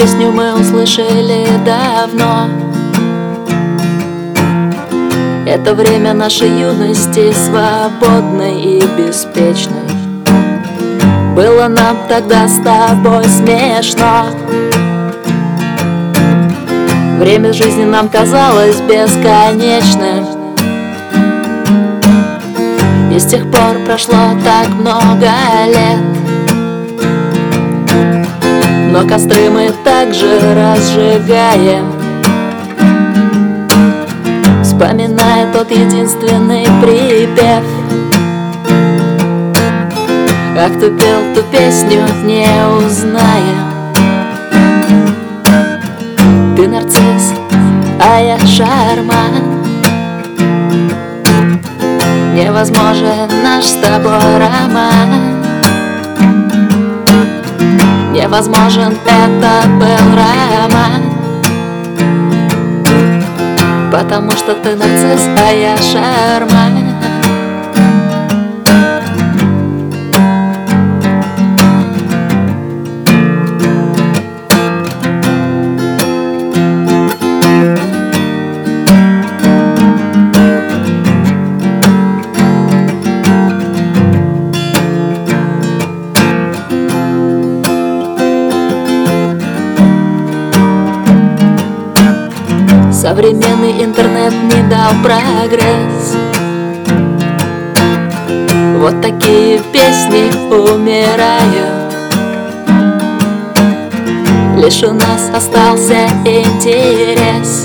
песню мы услышали давно. Это время нашей юности, свободной и беспечной. Было нам тогда с тобой смешно. Время жизни нам казалось бесконечным, и с тех пор прошло так много лет. Но костры мы также разжигаем, вспоминая тот единственный припев. Как ты пел ту песню, не узнаем. Ты нарцисс, а я шарман. Невозможен наш с тобой роман. Невозможен, это был роман. Потому что ты нарцисс, а я шарман. Современный интернет не дал прогресс. Вот такие песни умирают. Лишь у нас остался интерес.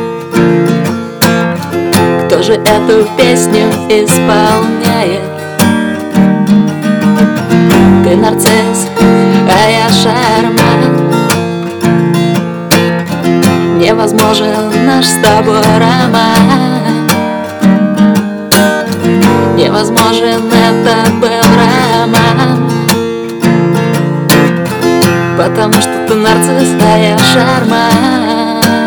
Кто же эту песню исполняет? Ты нарцисс, а я шарман. Невозможен наш с тобой роман. Невозможен, это был роман. Потому что ты нарцисс, а я шарман.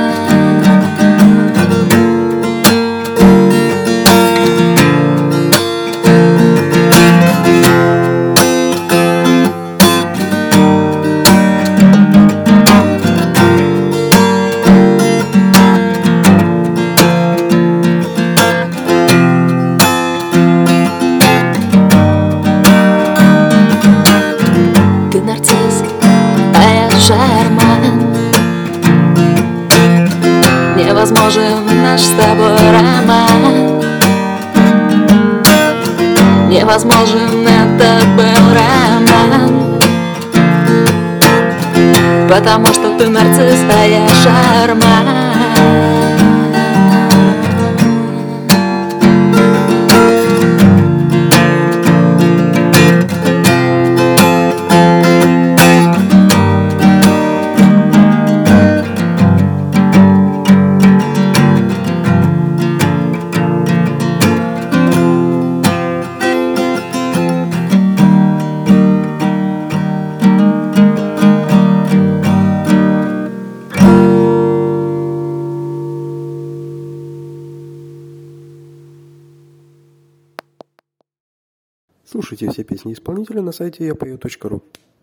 Шарман. Невозможен наш с тобой роман. Невозможен, это был роман. Потому что ты нарцисс, а я шарман. Слушайте все песни исполнителя на сайте yapeo.ru.